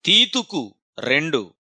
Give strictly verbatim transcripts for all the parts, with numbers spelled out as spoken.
తీతుకు రెండు.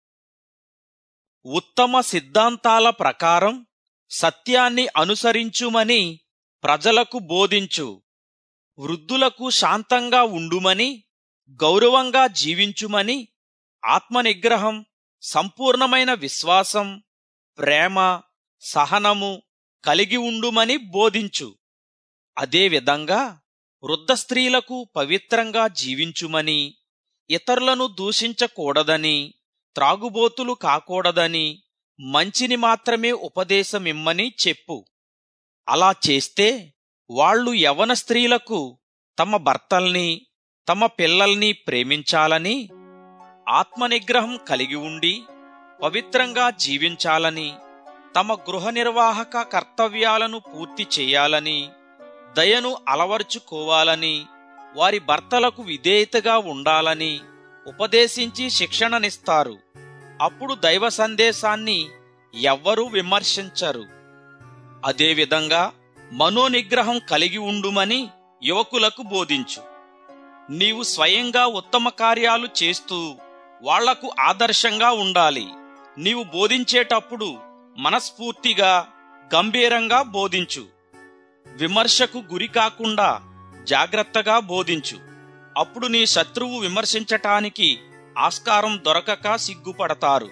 ఉత్తమ సిద్ధాంతాల ప్రకారం సత్యాన్ని అనుసరించుమని ప్రజలకు బోధించు. వృద్ధులకు శాంతంగా ఉండుమని, గౌరవంగా జీవించుమని, ఆత్మనిగ్రహం, సంపూర్ణమైన విశ్వాసం, ప్రేమ, సహనము కలిగి ఉండుమని బోధించు. అదేవిధంగా వృద్ధ స్త్రీలకు పవిత్రంగా జీవించుమని, ఇతరులను దూషించకూడదని, త్రాగుబోతులు కాకూడదని, మంచిని మాత్రమే ఉపదేశమిమ్మని చెప్పు. అలా చేస్తే వాళ్ళు యవన స్త్రీలకు తమ భర్తల్ని, తమ పిల్లల్ని ప్రేమించాలని, ఆత్మనిగ్రహం కలిగి ఉండి పవిత్రంగా జీవించాలని, తమ గృహ నిర్వాహక కర్తవ్యాలను పూర్తి చేయాలని, దయను అలవర్చుకోవాలని, వారి భర్తలకు విధేయతగా ఉండాలని ఉపదేశించి శిక్షణనిస్తారు. అప్పుడు దైవ సందేశాన్ని ఎవ్వరూ విమర్శించరు. అదేవిధంగా మనోనిగ్రహం కలిగి ఉండుమని యువకులకు బోధించు. నీవు స్వయంగా ఉత్తమ కార్యాలు చేస్తూ వాళ్లకు ఆదర్శంగా ఉండాలి. నీవు బోధించేటప్పుడు మనస్ఫూర్తిగా, గంభీరంగా బోధించు. విమర్శకు గురి కాకుండా జాగ్రత్తగా బోధించు. అప్పుడు నీ శత్రువు విమర్శించటానికి ఆస్కారం దొరకక సిగ్గుపడతారు.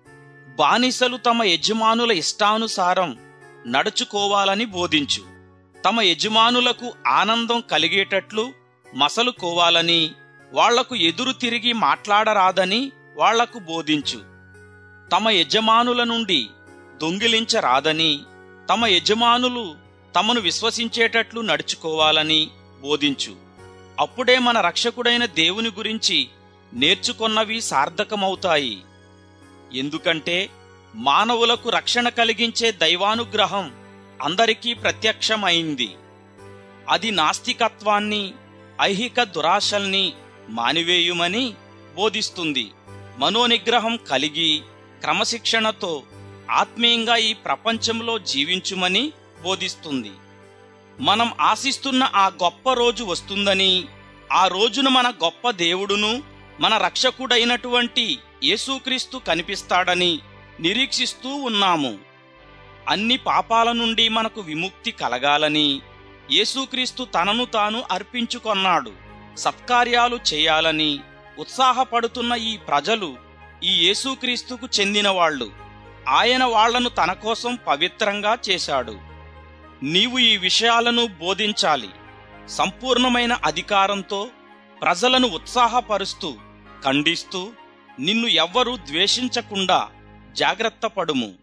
బానిసలు తమ యజమానుల ఇష్టానుసారం నడుచుకోవాలని బోధించు. తమ యజమానులకు ఆనందం కలిగేటట్లు మసలుకోవాలని, వాళ్లకు ఎదురు తిరిగి మాట్లాడరాదని వాళ్లకు బోధించు. తమ యజమానుల నుండి దొంగిలించరాదని, తమ యజమానులు తమను విశ్వసించేటట్లు నడుచుకోవాలని బోధించు. అప్పుడే మన రక్షకుడైన దేవుని గురించి నేర్చుకొన్నవి సార్థకమవుతాయి. ఎందుకంటే మానవులకు రక్షణ కలిగించే దైవానుగ్రహం అందరికీ ప్రత్యక్షమైంది. అది నాస్తికత్వాన్ని, ఐహిక దురాశల్ని మానివేయుమని బోధిస్తుంది. మనోనిగ్రహం కలిగి క్రమశిక్షణతో ఆత్మీయంగా ఈ ప్రపంచంలో జీవించుమని బోధిస్తుంది. మనం ఆశిస్తున్న ఆ గొప్ప రోజు వస్తుందని, ఆ రోజున మన గొప్ప దేవుడును మన రక్షకుడైనటువంటి యేసుక్రీస్తు కనిపిస్తాడని నిరీక్షిస్తూ ఉన్నాము. అన్ని పాపాల నుండి మనకు విముక్తి కలగాలని యేసుక్రీస్తు తనను తాను అర్పించుకొన్నాడు. సత్కార్యాలు చేయాలని ఉత్సాహపడుతున్న ఈ ప్రజలు ఈ యేసుక్రీస్తుకు చెందినవాళ్లు. ఆయన వాళ్లను తన కోసం పవిత్రంగా చేశాడు. నీవు ఈ విషయాలను బోధించాలి. సంపూర్ణమైన అధికారంతో ప్రజలను ఉత్సాహపరుస్తూ, ఖండిస్తూ, నిన్ను ఎవ్వరూ ద్వేషించకుండా జాగ్రత్త పడుము.